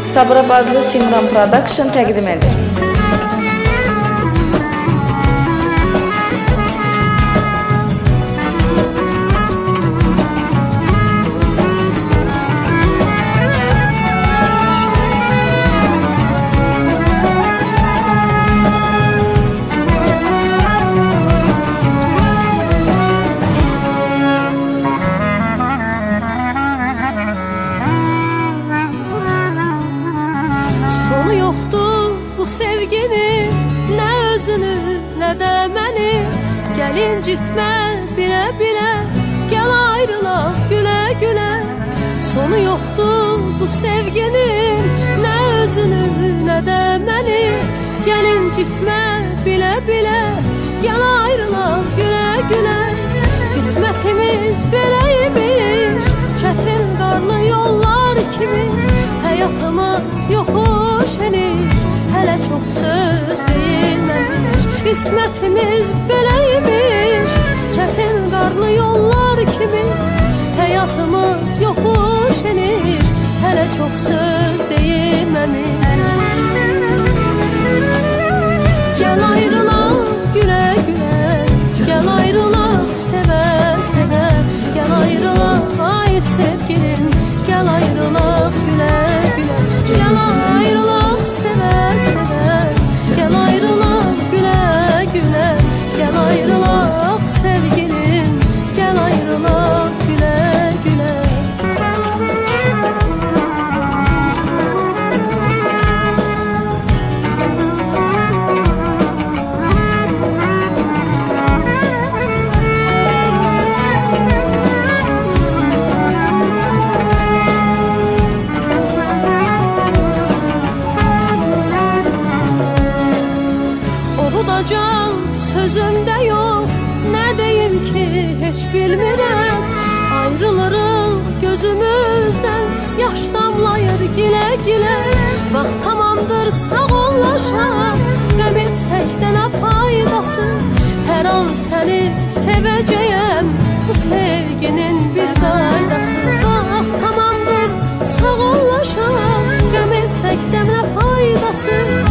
Sabirabadlı Simran Production təqdim edir. Sonu yoxdur bu sevginin, nə özünü, nə də məni. Gəl incitmə bilə-bilə, gəl ayrılaq gülə-gülə. Sonu yoxdur bu sevginin, nə özünü, nə də məni. Gəl incitmə bilə-bilə, gəl ayrılaq gülə-gülə. Qismətimiz beləymiş, çətin qarlı yollar kimi. Həyatımız yoxuş enir, hələ çox söz deyilməmiş. Qismətimiz beləymiş, çətin qarlı yollar kimi. Həyatımız yoxuş enir, hələ çox söz deyilməmiş. Gəl ayrılaq gülə-gülə, gəl ayrılaq sevə-sevə. Gəl ayrılaq ay sevgilim, gəl ayrılaq gülə-gülə. Gəl ayrılaq sevə-sevə, gəl ayrılaq gülə-gülə. Gəl ayrılaq sevgilim, gəl ayrılaq gülə-gülə. Sözümdə yox, nə deyim ki, heç bilmirəm. Ayrılırıq gözümüzdən, yaş damlayır gilə-gilə. Vaxt tamamdır sağollaşaq, qəm etsək də nə faydası. Hər an səni sevəcəyəm, bu sevginin bir qaydası. Vaxt tamamdır sağollaşaq, qəm etsək də nə faydası.